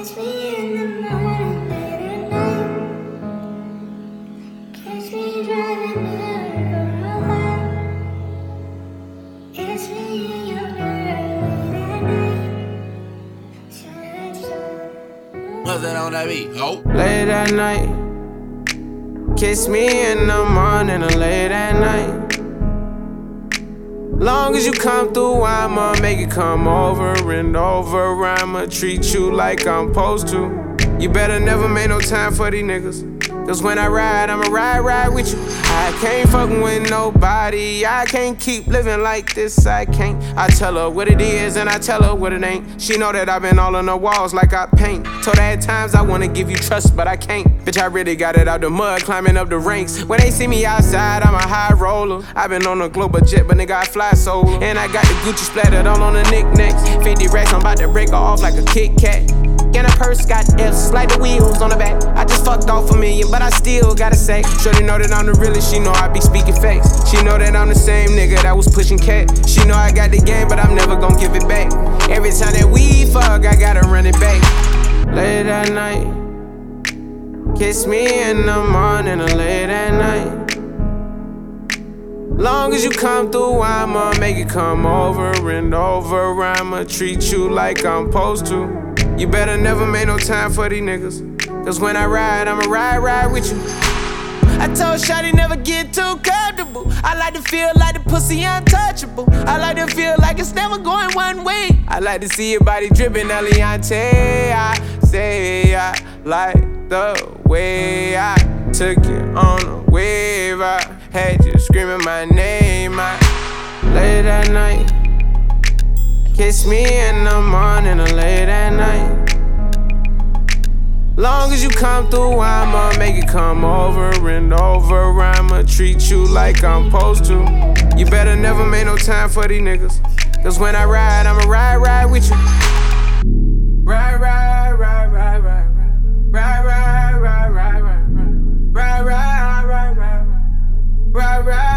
Catch me in the morning, late at night. Catch me driving over a line. Catch me in your girl, late at night. What's that on that beat? Oh. Late at night. Kiss me in the morning or late at night. Long as you come through, I'ma make it come over and over. I'ma treat you like I'm supposed to. You better never make no time for these niggas. Cause when I ride, I'ma ride with you. I can't fuckin' with nobody. I can't keep living like this, I can't. I tell her what it is and I tell her what it ain't. She know that I've been all on the walls like I paint. Told her at times I wanna give you trust, but I can't. Bitch, I really got it out the mud, climbing up the ranks. When they see me outside, I'm a high roller. I been on a global jet, but nigga, I fly solo. And I got the Gucci splattered all on the knickknacks. 50 racks, I'm about to break her off like a Kit Kat. And a purse got F's, like the wheels on the back. I just fucked off $1 million, but I still gotta say, shorty know that I'm the realest, she know I be speaking facts. She know that I'm the same nigga that was pushing cat. She know I got the game, but I'm never gon' give it back. Every time that we fuck, I gotta run it back. Late at night. Kiss me in the morning or late at night. Long as you come through, I'ma make it come over and over. I'ma treat you like I'm supposed to. You better never make no time for these niggas. Cause when I ride, I'ma ride with you. I told Shawty never get too comfortable. I like to feel like the pussy untouchable. I like to feel like it's never going one way. I like to see your body dripping Eliante. I say I like the way I took you on a wave. I had you screaming my name. Late at night. Kiss me in the morning or late at night. Long as you come through, I'ma make it come over and over. I'ma treat you like I'm supposed to. You better never make no time for these niggas. Cause when I ride, I'ma ride with you. Ride with you.